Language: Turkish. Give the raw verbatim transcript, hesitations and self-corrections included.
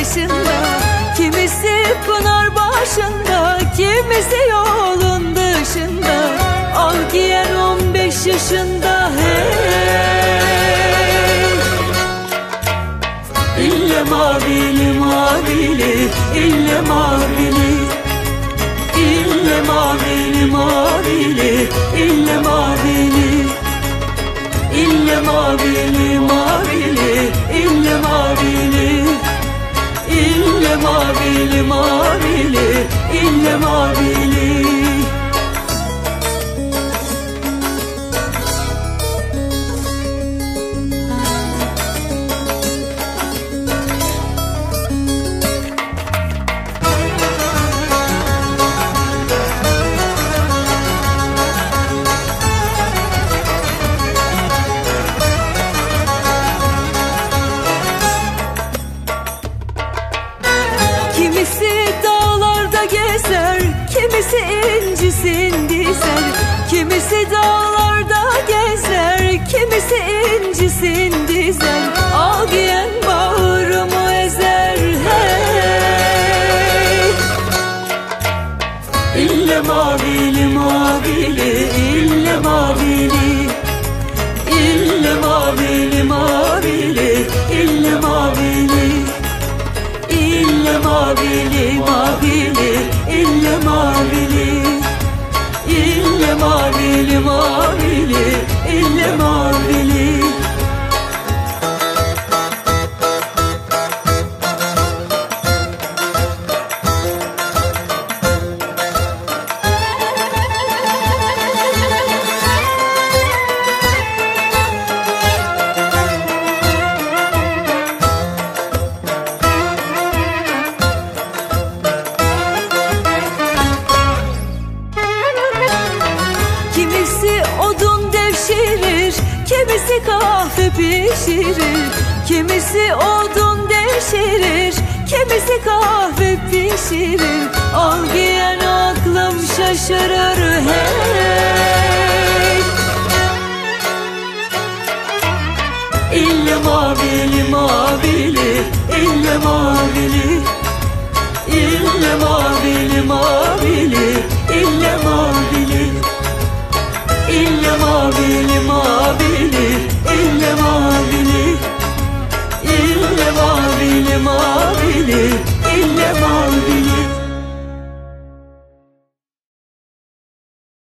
başında, kimisi pınar başında, kimisi yolun dışında. Al giyen on beş yaşında hey. İlle mavili mavili, ille mavili, ille mavili mavili, ille mavili, ille mavili mavili, ille mavili, ille mavili mavili, ille mavili. Kimisi dağlarda gezer, kimisi incisin dizer. Kimisi dağlarda gezer, kimisi incisin dizer. Al giyen bağrımı ezer hey. İlle mavili mavili, ille mavili, ille mavili mavili, ille mavili, ille mavili mavili, ille mavili, ille mavili mavili, ille mavili. Kimisi odun devşirir, kimisi kahve pişirir. Kimisi odun devşirir, kimisi kahve pişirir. Al giyen aklım şaşırır hey. İlle mavili mavili, ille mavili, ille mavili mavili, ille mavili, ille mavili mavili, ille mavili, ille mavili mavili, ille mavili.